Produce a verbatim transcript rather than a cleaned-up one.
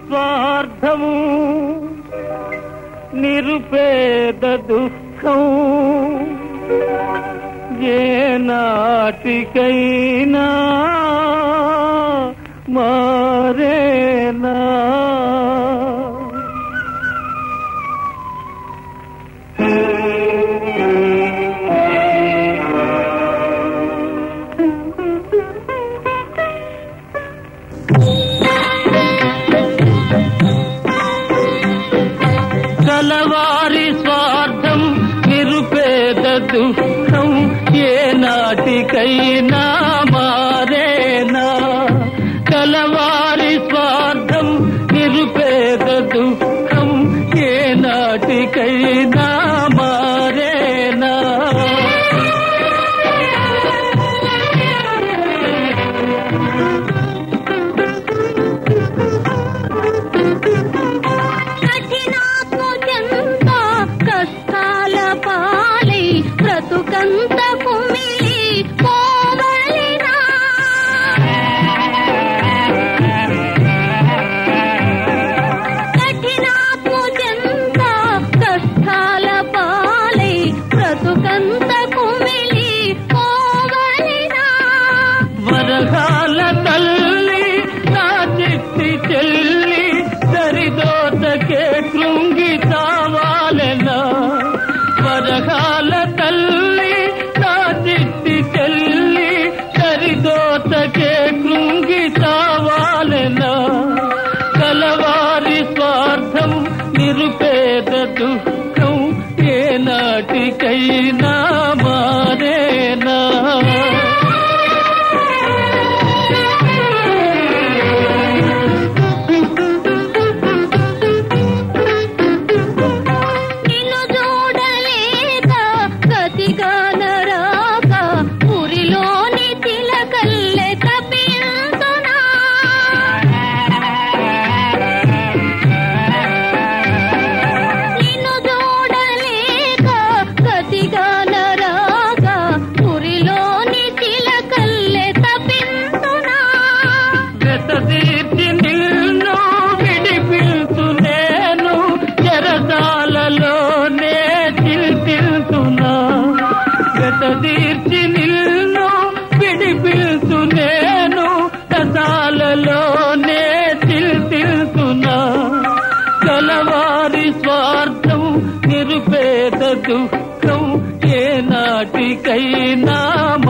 స్వార్థము నిరుపేద దుఃఖం ఏనాటికైనా మారేనా కలవారి స్వార్థం నిరుపేద దుఃఖం ఏనాటికైనా మారేనా కలవారి స్వార్థం నిరుపేద దుఃఖం ఏనాటికైనా మారేనా బ్రతుకంత కుమిలి పోవలినా కఠినాత్ముజంత కష్టాల పాలై బ్రతుకంత కుమిలి పోవలినా వరహాల తల్లి నా చిట్టి చెల్లి సరిదోతకే కృంగి తావాలెనా వరహాల తల్లి నా చిట్టి చెల్లి సరిదోతకే కృంగి తావాలెనా కలవారి స్వార్థం నిరుపేద దుఃఖం ఏనాటికైనా మారేనా తీర్చి నిన్ను విడిపిల్తు నేను చెరసాలలోనే చిల్తిల్తున్నా గత తీర్చి నిన్ను విడిపిల్తు నేను రసాలలోనే చిల్తిల్తున్నా కలవారి స్వార్థం నిరుపేద దుఃఖం ఏనాటికైనా